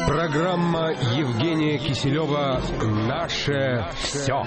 Программа Евгения Киселева «Наше все».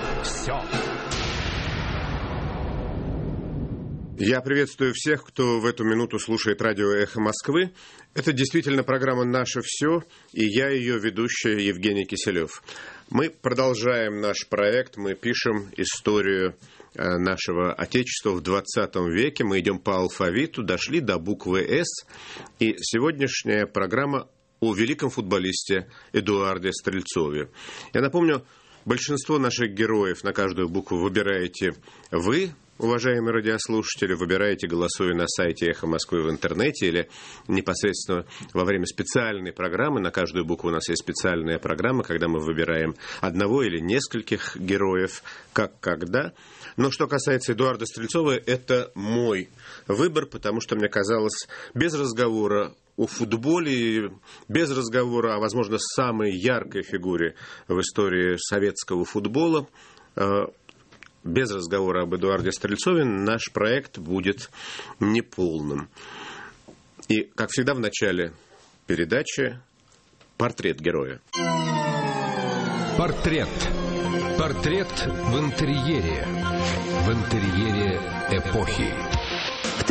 Я приветствую всех, кто в эту минуту слушает радио «Эхо Москвы». Это действительно программа «Наше все», и я ее ведущая Евгений Киселев. Мы продолжаем наш проект, мы пишем историю нашего Отечества в 20 веке. Мы идем по алфавиту, дошли до буквы «С», и сегодняшняя программа о великом футболисте Эдуарде Стрельцове. Я напомню, большинство наших героев на каждую букву выбираете вы, уважаемые радиослушатели, выбираете, голосуя на сайте «Эхо Москвы» в интернете или непосредственно во время специальной программы. На каждую букву у нас есть специальная программа, когда мы выбираем одного или нескольких героев, как когда. Но что касается Эдуарда Стрельцова, это мой выбор, потому что мне казалось, без разговора о футболе, без разговора о, возможно, самой яркой фигуре в истории советского футбола, без разговора об Эдуарде Стрельцове наш проект будет неполным. И, как всегда, в начале передачи портрет героя. Портрет. Портрет в интерьере. В интерьере эпохи. В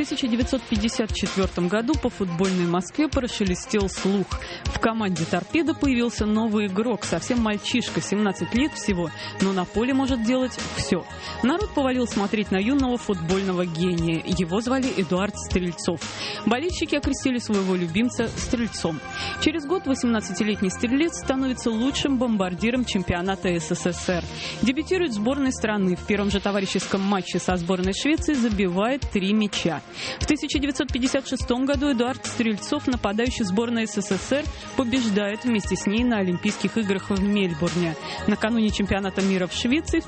1954 году по футбольной Москве прошелестел слух. В команде «Торпедо» появился новый игрок, совсем мальчишка, 17 лет всего, но на поле может делать все. Народ повалил смотреть на юного футбольного гения. Его звали Эдуард Стрельцов. Болельщики окрестили своего любимца Стрельцом. Через год 18-летний стрелец становится лучшим бомбардиром чемпионата СССР. Дебютирует в сборной страны. В первом же товарищеском матче со сборной Швеции забивает 3 мяча. В 1956 году Эдуард Стрельцов, нападающий сборной СССР, побеждает вместе с ней на Олимпийских играх в Мельбурне. Накануне чемпионата мира в Швеции в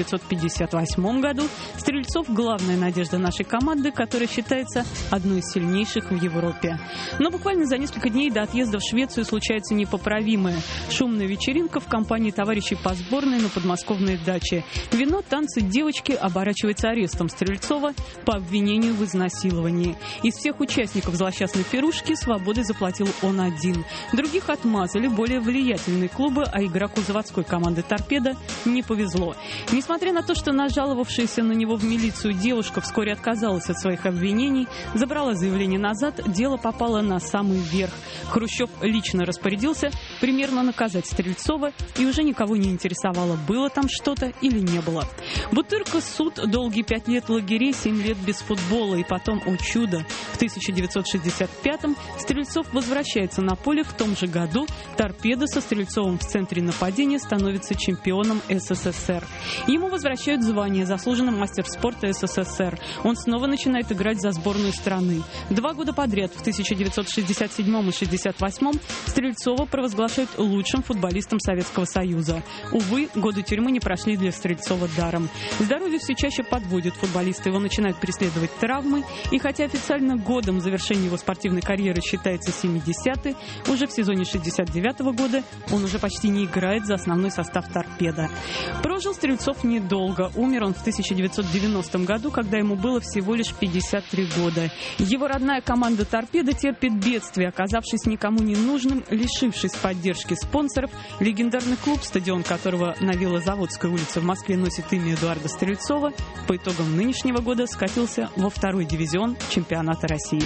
1958 году Стрельцов – главная надежда нашей команды, которая считается одной из сильнейших в Европе. Но буквально за несколько дней до отъезда в Швецию случается непоправимое. Шумная вечеринка в компании товарищей по сборной на подмосковной даче. Вино, танцы, девочки оборачивается арестом Стрельцова по обвинению в изнасиловании. Из всех участников злосчастной пирушки свободой заплатил он один. Других отмазали более влиятельные клубы, а игроку заводской команды «Торпедо» не повезло. Несмотря на то, что нажаловавшаяся на него в милицию девушка вскоре отказалась от своих обвинений, забрала заявление назад, дело попало на самый верх. Хрущев лично распорядился примерно наказать Стрельцова, и уже никого не интересовало, было там что-то или не было. Бутырка, суд, долгие 5 лет лагерей, 7 лет без футбола, и потом, о чудо, в 1965-м Стрельцов возвращается на поле. В том же году «Торпедо» со Стрельцовым в центре нападения становится чемпионом СССР. Ему возвращают звание «Заслуженный мастер спорта СССР». Он снова начинает играть за сборную страны. 2 года подряд, в 1967 и 1968, Стрельцова провозглашают лучшим футболистом Советского Союза. Увы, годы тюрьмы не прошли для Стрельцова даром. Здоровье все чаще подводит футболиста, его начинают преследовать травмы, и хотя официально годом завершения его спортивной карьеры считается 70-й, уже в сезоне 69-го года он уже почти не играет за основной состав «Торпедо». Прожил Стрельцов недолго. Умер он в 1990 году, когда ему было всего лишь 53 года. Его родная команда «Торпедо» терпит бедствие, оказавшись никому не нужным, лишившись поддержки спонсоров. Легендарный клуб, стадион которого на Велозаводской улице в Москве носит имя Эдуарда Стрельцова, по итогам нынешнего года скатился во 2-й дивизион чемпионата России.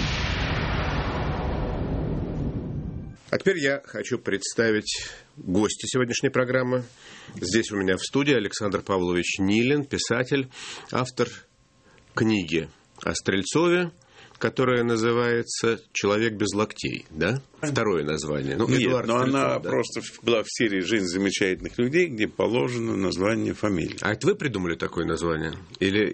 А теперь я хочу представить гостя сегодняшней программы. Здесь у меня в студии Александр Павлович Нилин, писатель, автор книги о Стрельцове, которая называется «Человек без локтей», да? Второе название. Нет, Эдуард но Стрельцов, она просто была в серии «Жизнь замечательных людей», где положено название фамилии. А это вы придумали такое название? Или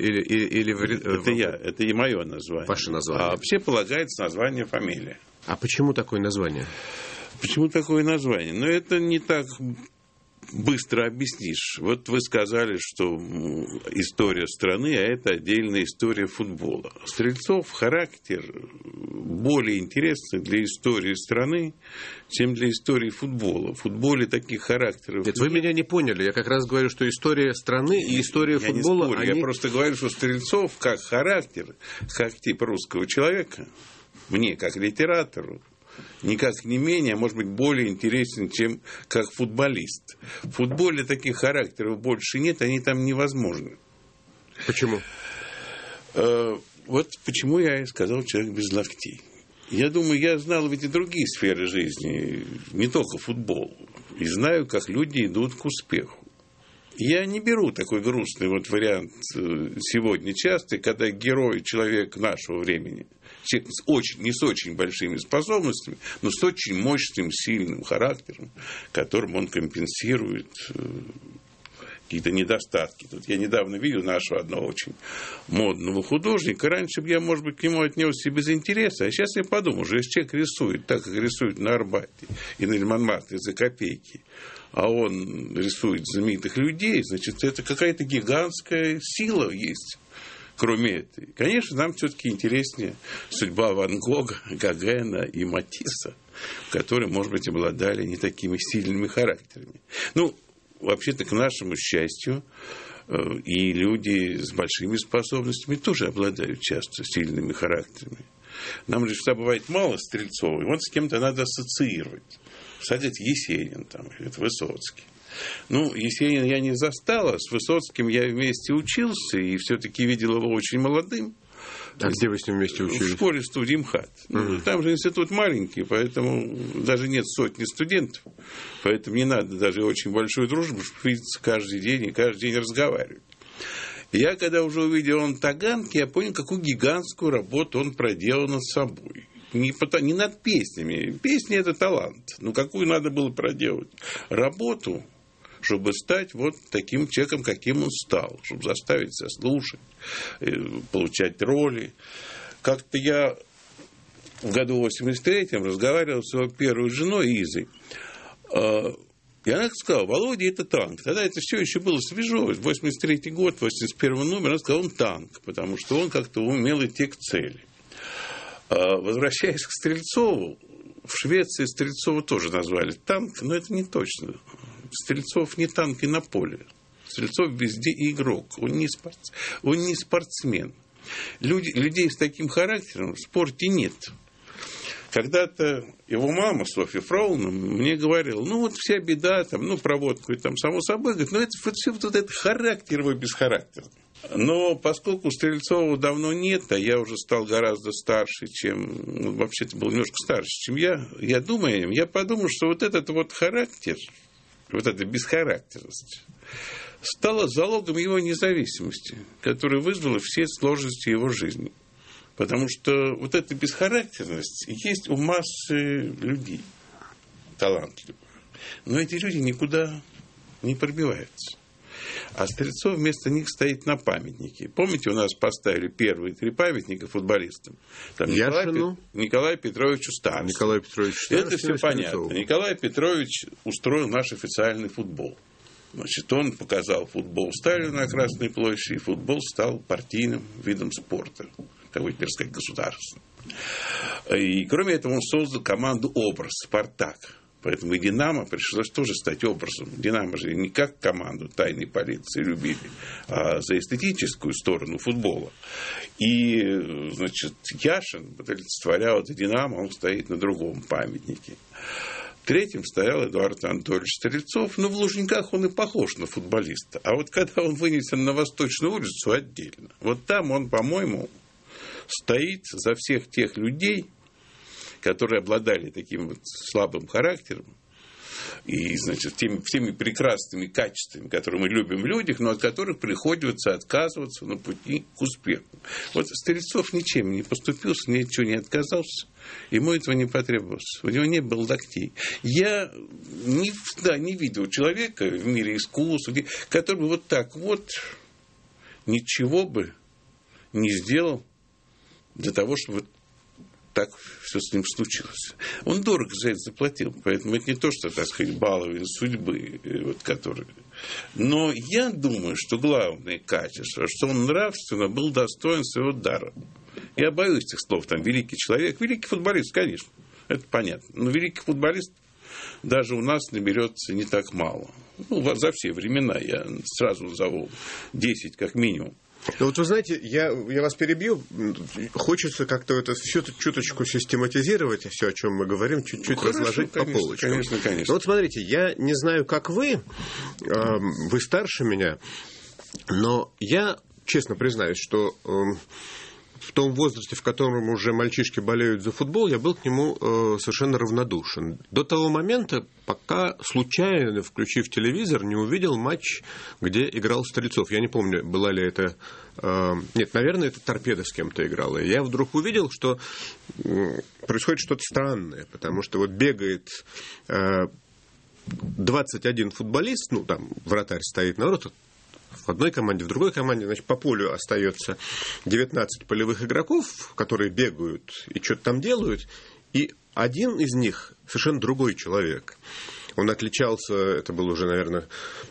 Это и мое название. Ваше название. А вообще полагается название фамилия. А почему такое название? Почему такое название? Но это не так быстро объяснишь. Вот вы сказали, что история страны, а это отдельная история футбола. Стрельцов характер более интересный для истории страны, чем для истории футбола. В футболе таких характеров нет. Вы меня не поняли. Я как раз говорю, что история страны и история футбола... Не спорю. Я просто говорю, что Стрельцов как характер, как тип русского человека, мне как литератору, никак не менее, а может быть более интересен, чем как футболист. В футболе таких характеров больше нет, они там невозможны. Почему? Вот почему я и сказал «человек без локтей». Я думаю, я знал ведь и другие сферы жизни, не только футбол, и знаю, как люди идут к успеху. Я не беру такой грустный вот вариант сегодня часто, когда герой, человек нашего времени, человек не с очень большими способностями, но с очень мощным, сильным характером, которым он компенсирует какие-то недостатки. Тут я недавно видел нашего одного очень модного художника. Раньше бы я, может быть, к нему отнесся без интереса, а сейчас я подумал, что если человек рисует так, как рисует на Арбате и на Монмартре за копейки, а он рисует знаменитых людей, значит, это какая-то гигантская сила есть, кроме этой. Конечно, нам все-таки интереснее судьба Ван Гога, Гогена и Матисса, которые, может быть, обладали не такими сильными характерами. Ну, вообще-то, к нашему счастью, и люди с большими способностями тоже обладают часто сильными характерами. Нам же всегда бывает мало Стрельцова, и вот с кем-то надо ассоциировать. Кстати, это Есенин там, это Высоцкий. Ну, Есенина я не застал, а с Высоцким я вместе учился, и все-таки видел его очень молодым. А где вы с ним вместе учились? В школе-студии МХАТ. Там же институт маленький, поэтому даже нет сотни студентов. Поэтому не надо даже очень большую дружбу, чтобы видеться каждый день и каждый день разговаривать. Я, когда уже увидел он Таганки, я понял, какую гигантскую работу он проделал над собой. Не над песнями. Песни – это талант. Но какую надо было проделать работу, чтобы стать вот таким человеком, каким он стал, чтобы заставить себя слушать, получать роли. Как-то я в году 83-м разговаривал с его первой женой Изой. И она сказала: Володя, это танк. Тогда это все еще было свежо. 83-й год, 81-й номер. Она сказала: он танк, потому что он как-то умел идти к цели. Возвращаясь к Стрельцову, в Швеции Стрельцова тоже назвали танк, но это не точно. Стрельцов не танк и на поле. Стрельцов везде игрок. Он не спортсмен. Людей с таким характером в спорте нет. Когда-то его мама, Софья Фроловна, мне говорила: ну вот вся беда, там, про водку, там, само собой, говорит, но это все вот это характер его бесхарактерный. Но поскольку Стрельцова давно нет, а я уже стал гораздо старше, чем... вообще-то был немножко старше, чем я думаю о нем, я подумал, что вот этот вот характер, вот эта бесхарактерность стала залогом его независимости, которая вызвала все сложности его жизни. Потому что вот эта бесхарактерность есть у массы людей талантливых. Но эти люди никуда не пробиваются. А Стрельцов вместо них стоит на памятнике. Помните, у нас поставили первые 3 памятника футболистам? Там Николаю Петровичу Старцеву. Это все понятно. Николай Петрович устроил наш официальный футбол. Значит, он показал футбол Сталину на Красной площади, и футбол стал партийным видом спорта. Такой, теперь сказать, государственный. И кроме этого он создал команду «Образ» «Спартак». Поэтому и «Динамо» пришлось тоже стать образом. «Динамо» же не как команду тайной полиции любили, а за эстетическую сторону футбола. И, значит, Яшин олицетворял это «Динамо», он стоит на другом памятнике. Третьим стоял Эдуард Анатольевич Стрельцов. Но в Лужниках он и похож на футболиста. А вот когда он вынесен на Восточную улицу, отдельно. Вот там он, по-моему, стоит за всех тех людей, которые обладали таким вот слабым характером и, значит, всеми прекрасными качествами, которые мы любим в людях, но от которых приходится отказываться на пути к успеху. Вот Стрельцов ничем не поступился, ничего не отказался, ему этого не потребовалось. У него не было локтей. Я не видел человека в мире искусства, который бы вот так вот ничего бы не сделал для того, чтобы так все с ним случилось. Он дорого за это заплатил, поэтому это не то, что, так сказать, баловень судьбы, вот, который... Но я думаю, что главное качество, что он нравственно был достоин своего дара. Я боюсь этих слов, там, великий человек, великий футболист, конечно, это понятно, но великий футболист даже у нас наберется не так мало. За все времена я сразу назову 10 как минимум. Ну, вот вы знаете, я вас перебью. Хочется как-то это все чуточку систематизировать, все, о чем мы говорим, чуть-чуть разложить по полочкам. Конечно. Ну, вот смотрите, я не знаю, как вы старше меня, но я честно признаюсь, что в том возрасте, в котором уже мальчишки болеют за футбол, я был к нему совершенно равнодушен. До того момента, пока случайно, включив телевизор, не увидел матч, где играл Стрельцов. Я не помню, была ли это... Нет, наверное, это Торпедо с кем-то играла. И я вдруг увидел, что происходит что-то странное, потому что вот бегает 21 футболист, ну, там вратарь стоит на воротах, в одной команде, в другой команде, значит, по полю остается 19 полевых игроков, которые бегают и что-то там делают, и один из них совершенно другой человек. Он отличался, это был уже, наверное,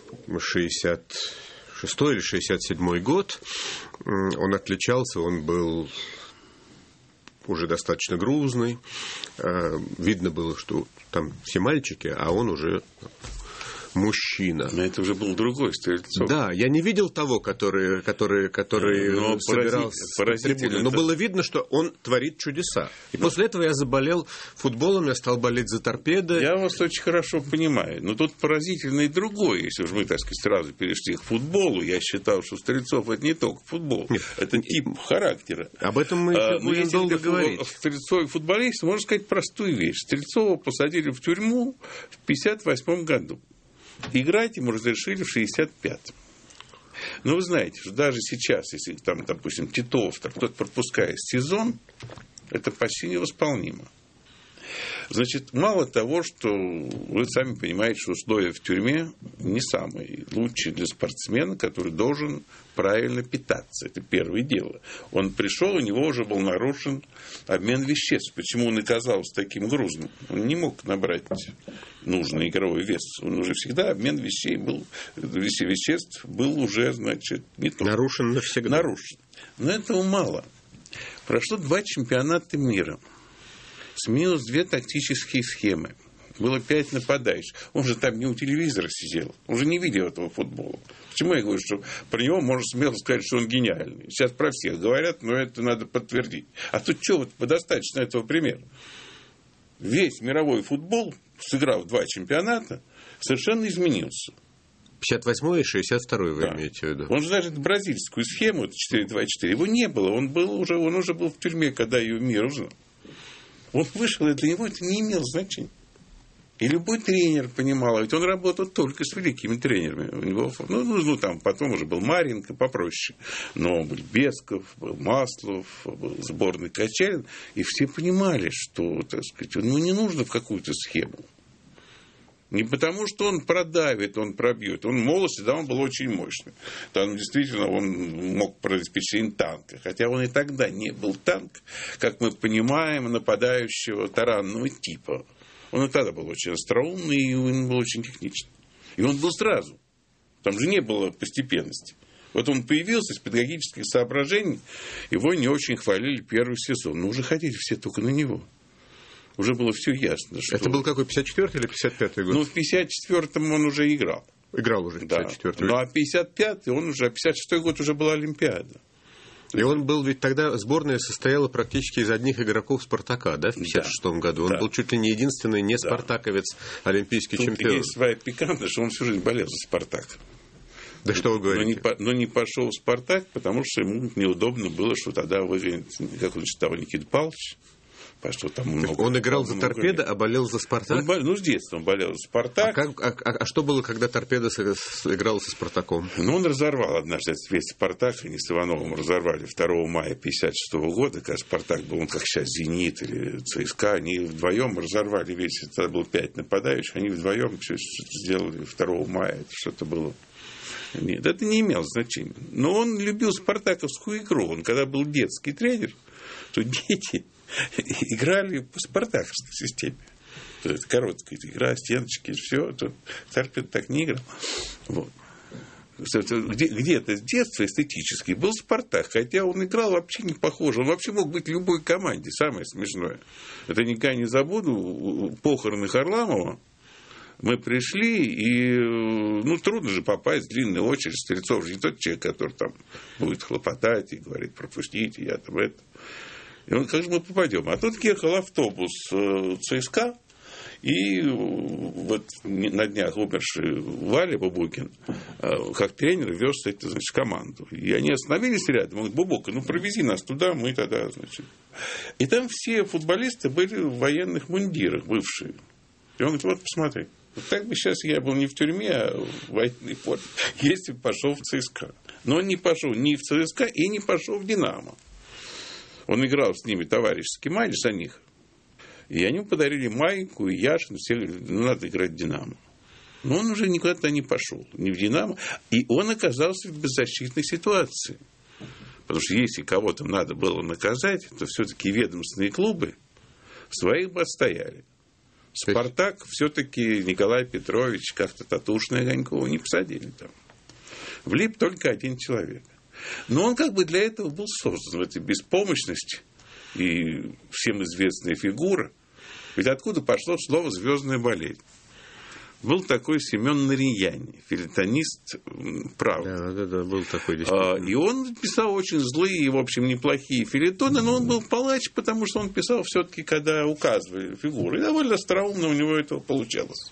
66-й или 67-й год, он отличался, он был уже достаточно грузный, видно было, что там все мальчики, а он уже... мужчина. Но это уже был другой Стрельцов. Да, я не видел того, который собирался поразительно. Но было видно, что он творит чудеса. И после этого я заболел футболом, я стал болеть за Торпедо. Я вас очень хорошо понимаю. Но тут поразительно и другое. Если уж мы, так сказать, сразу перешли к футболу, я считал, что Стрельцов это не только футбол. Нет, это тип характера. Об этом мы будем долго говорить. Стрельцов футболист, можно сказать простую вещь. Стрельцова посадили в тюрьму в 1958 году. Играть ему разрешили в 65-м. Но вы знаете, что даже сейчас, если там, допустим, Титов, кто-то пропускает сезон, это почти невосполнимо. Значит, мало того, что вы сами понимаете, что условия в тюрьме не самые лучшие для спортсмена, который должен правильно питаться. Это первое дело. Он пришел, у него уже был нарушен обмен веществ. Почему он оказался таким грузным? Он не мог набрать нужный игровой вес. Он уже всегда, обмен веществ был уже, значит, не тот. Нарушен навсегда. Нарушен. Но этого мало. Прошло 2 чемпионата мира. Сменилось 2 тактические схемы. Было 5 нападающих. Он же там не у телевизора сидел. Он же не видел этого футбола. Почему я говорю, что про него можно смело сказать, что он гениальный. Сейчас про всех говорят, но это надо подтвердить. А тут что, вот достаточно этого примера. Весь мировой футбол, сыграв 2 чемпионата, совершенно изменился. 58-й и 62-й вы имеете в виду? Он же даже бразильскую схему, 4-2-4, его не было. Он уже был в тюрьме, когда ее мир узнал. Он вышел, и для него это не имело значения. И любой тренер понимал, ведь он работал только с великими тренерами. У него, там потом уже был Маренко, попроще. Но был Бесков, был Маслов, был сборный Качалин. И все понимали, что, так сказать, не нужно в какую-то схему. Не потому, что он продавит, он пробьет. Он в молодости, он был очень мощный. Там действительно он мог обеспечить танка. Хотя он и тогда не был танк, как мы понимаем, нападающего таранного типа. Он и тогда был очень остроумный, и он был очень техничный. И он был сразу. Там же не было постепенности. Вот он появился с педагогических соображений, его не очень хвалили первый сезон. Но уже ходили все только на него. Уже было все ясно. Что... Это был какой, 54-й или 55-й год? Ну, в 54-м он уже играл. Играл уже в 54-м. Ну, а 55-й он уже... А 56-й год уже была Олимпиада. И он был, ведь тогда сборная состояла практически из одних игроков «Спартака», да, в 56-м году. Он был чуть ли не единственный не спартаковец, олимпийский чемпион. Есть своя пикантность, что он всю жизнь болел за «Спартак». Да что вы говорите? Но не пошел в «Спартак», потому что ему неудобно было, что тогда выиграл, как он считал, Никита Павлович. Что там много, он играл за «Торпедо», а болел за «Спартак»? С детства он болел за «Спартак». А что было, когда «Торпедо» играл со «Спартаком»? Ну, он разорвал однажды весь «Спартак». Они с Ивановым разорвали 2 мая 1956 года, когда «Спартак» был, он как сейчас «Зенит» или ЦСКА. Они вдвоем разорвали весь. Тогда было 5 нападающих. Они вдвоем все сделали 2 мая. Это что-то было... Нет, это не имело значения. Но он любил спартаковскую игру. Он, когда был детский тренер, то дети... играли по спартаковской системе. Это короткая игра, стеночки, все. Торпедо так не играл. Вот. Где-то с детства эстетически был «Спартак», хотя он играл вообще не похоже. Он вообще мог быть в любой команде. Самое смешное. Это никогда не забуду. Похороны Харламова Мы пришли, и трудно же попасть в длинную очередь. Стрельцов же не тот человек, который там будет хлопотать и говорит, пропустите, я там это. И он, как же мы попадем? А тут ехал автобус ЦСКА, и вот на днях умерший Валя Бабукин, как тренер, вез команду. И они остановились рядом. Он говорит, Бабука, провези нас туда, мы тогда, И там все футболисты были в военных мундирах, бывшие. И он говорит, вот посмотри. Вот так бы сейчас я был не в тюрьме, а в военной форме, если бы пошел в ЦСКА. Но он не пошел ни в ЦСКА и не пошел в «Динамо». Он играл с ними товарищеский матч за них. И они ему подарили майку и Яшину. Все говорили, надо играть в «Динамо». Но он уже никуда не пошел, ни в «Динамо». И он оказался в беззащитной ситуации. Потому что если кого-то надо было наказать, то все-таки ведомственные клубы своих бы отстояли. «Спартак» все-таки Николай Петрович, как-то Татушина и Огонькова не посадили там. Влип только один человек. Но он как бы для этого был создан, в этой беспомощности и всем известная фигура. Ведь откуда пошло слово «звездная болезнь»? Был такой Семен Нарияни, фельетонист «Правды». Да, был такой действительно. И он писал очень злые, в общем, неплохие фельетоны, но он был палач, потому что он писал все-таки, когда указывали фигуры. И довольно остроумно у него это получалось.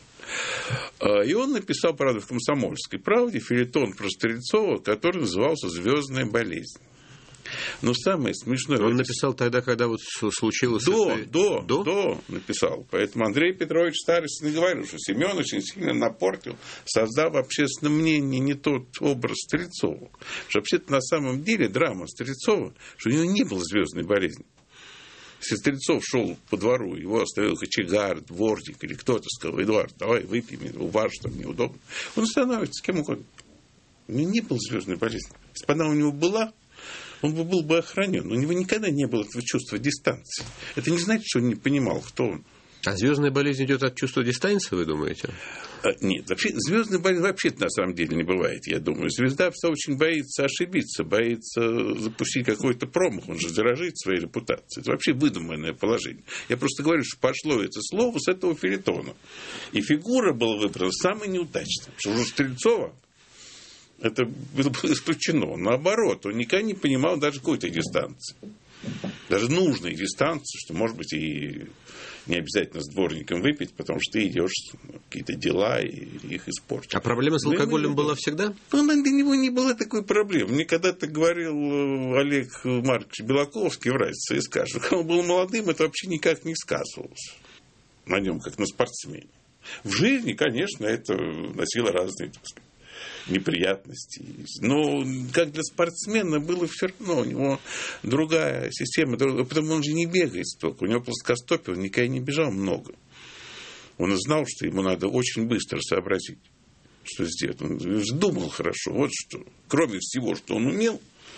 И он написал, правда, в «Комсомольской правде» фельетон про Стрельцова, который назывался «Звездная болезнь». Но самое смешное... Он написал тогда, когда вот случилось... До написал. Поэтому Андрей Петрович Старостин и говорил, что Семен очень сильно напортил, создав в общественном мнении не тот образ Стрельцова. Что вообще-то на самом деле драма Стрельцова, что у него не было звездной болезни. Если Стрельцов шел по двору, его оставил кочегар, дворник или кто-то сказал, Эдуард, давай выпьем, у вас там неудобно. Он становится с кем угодно. У него не было звездной болезни. Если бы она у него была, он был бы охранен. У него никогда не было этого чувства дистанции. Это не значит, что он не понимал, кто он. А звездная болезнь идет от чувства дистанции, вы думаете? Нет, вообще звездная болезнь вообще-то на самом деле не бывает, я думаю. Звезда все очень боится ошибиться, боится запустить какой-то промах. Он же дорожит своей репутацией. Это вообще выдуманное положение. Я просто говорю, что пошло это слово с этого фельетона. И фигура была выбрана самая неудачная. Потому что у Стрельцова это было бы исключено. Наоборот, он никогда не понимал даже какой-то дистанции. Даже нужной дистанции, что, может быть, и не обязательно с дворником выпить, потому что ты идешь какие-то дела и их испортишь. А проблема с алкоголем была всегда? Ну, для него не было такой проблемы. Мне когда-то говорил Олег Маркович Белаковский, врач ЦСКА, что когда он был молодым, это вообще никак не сказывалось на нем, как на спортсмене. В жизни, конечно, это носило разные, так сказать, неприятности. Но как для спортсмена было все равно. У него другая система. Потому он же не бегает столько. У него плоскостопие, он никогда не бежал много. Он знал, что ему надо очень быстро сообразить, что сделать. Он думал хорошо. Вот что. Кроме всего, что он умел,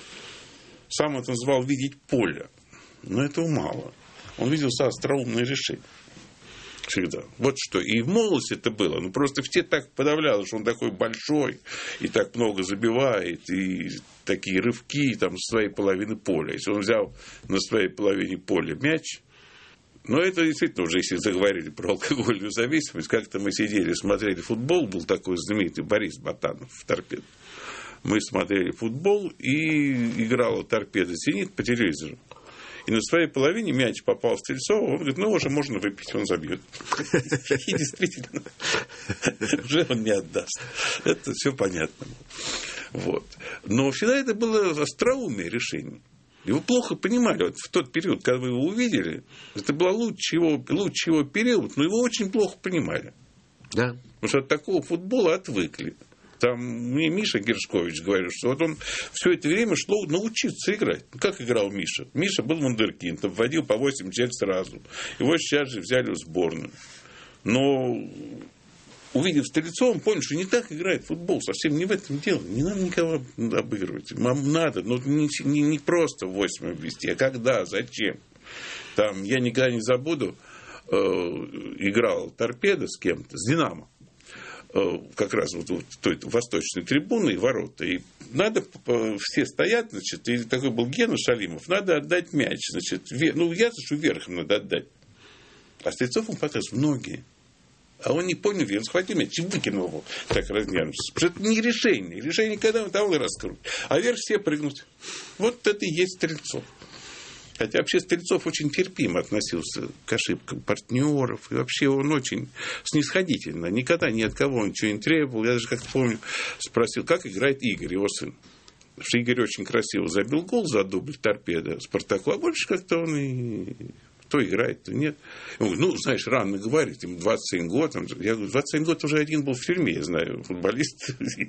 сам это называл видеть поле. Но этого мало. Он видел остроумные решения. Всегда. Вот что. И в молодости это было. Ну, просто все так подавляло, что он такой большой, и так много забивает, и такие рывки там с своей половины поля. Если он взял на своей половине поля мяч, но это действительно уже, если заговорили про алкогольную зависимость, как-то мы сидели, смотрели футбол, был такой знаменитый Борис Ботанов в «Торпедо». Мы смотрели футбол, и играла «Торпедо Зенит» по телевизору. И на своей половине мяч попал в Стрельцова, он говорит, уже можно выпить, он забьет. И действительно, уже он не отдаст. Это все понятно. Вот. Но всегда это было остроумное решение. Его плохо понимали. Вот в тот период, когда вы его увидели, это был лучший его период, но его очень плохо понимали. Да. Потому что от такого футбола отвыкли. Там мне Миша Гершкович говорил, что вот он все это время шло научиться играть. Как играл Миша? Миша был вундеркинд, вводил по 8 человек сразу. Его сейчас же взяли в сборную. Но увидев Стрельцова, он понял, что не так играет футбол. Совсем не в этом дело. Не надо никого обыгрывать. Нам надо, но не просто 8 ввести, а когда, зачем. Там, я никогда не забуду, играл «Торпедо» с кем-то, с «Динамо». Как раз вот той восточной трибуны и ворота. И надо, все стоят, значит, и такой был Гена Шалимов, надо отдать мяч, значит, ясно, что верхом надо отдать. А Стрельцов он показывает в ноги. А он не понял, он схватил мяч и выкинул его, так разнявшись. Потому что это не решение. Решение, когда он там и раскрутит. А вверх все прыгнуть. Вот это и есть Стрельцов. Хотя вообще Стрельцов очень терпимо относился к ошибкам партнеров. И вообще он очень снисходительно. Никогда ни от кого ничего не требовал. Я даже как-то помню, спросил, как играет Игорь, его сын. Потому что Игорь очень красиво забил гол за дубль Торпедо Спартаку. А больше как-то он и... То играет, то нет. Он говорит, ну, знаешь, рано говорить, ему 27 год. Я говорю, 27 год уже один был в тюрьме, я знаю, футболист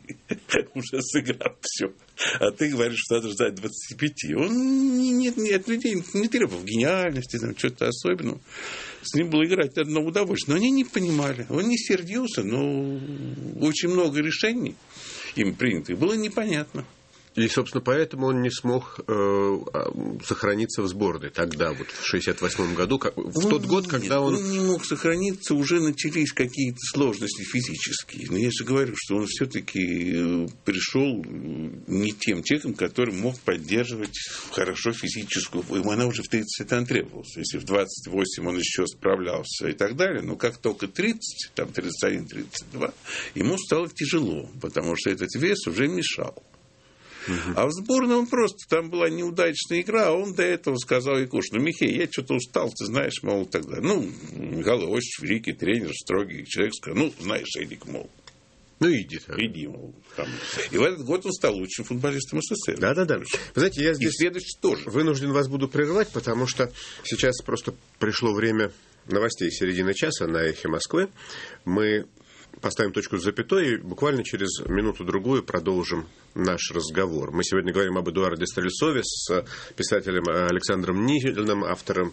уже сыграл все. А ты говоришь, что надо ждать 25. Он от людей не требовал гениальности, там, что-то особенного. С ним было играть одно удовольствие. Но они не понимали. Он не сердился, но очень много решений им принятых было непонятно. И, собственно, поэтому он не смог сохраниться в сборной тогда, вот в 1968 году, в тот год, когда он... Он не мог сохраниться, уже начались какие-то сложности физические. Но я же говорю, что он все-таки пришел не тем человеком, который мог поддерживать хорошо физическую... Ему она уже в 30 лет он требовался. Если в 28 он еще справлялся и так далее, но как только 30, там 31-32, ему стало тяжело, потому что этот вес уже мешал. А в сборной он просто, там была неудачная игра, а он до этого сказал Якуш, ну, Михей, я что-то устал, ты знаешь, мол, тогда. Ну, Михаил Иосифович, великий тренер, строгий человек, сказал, ну, знаешь, Эдик, мол. Ну, иди. Иди, мол. Там. И в этот год он стал лучшим футболистом СССР. Да. Вы знаете, я здесь тоже вынужден вас буду прервать, потому что сейчас просто пришло время новостей середины часа на «Эхе Москвы». Мы поставим точку с запятой и буквально через минуту-другую продолжим наш разговор. Мы сегодня говорим об Эдуарде Стрельцове с писателем Александром Нигельным, автором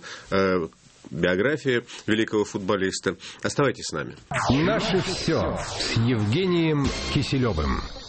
биографии великого футболиста. Оставайтесь с нами. Наше все с Евгением Киселевым.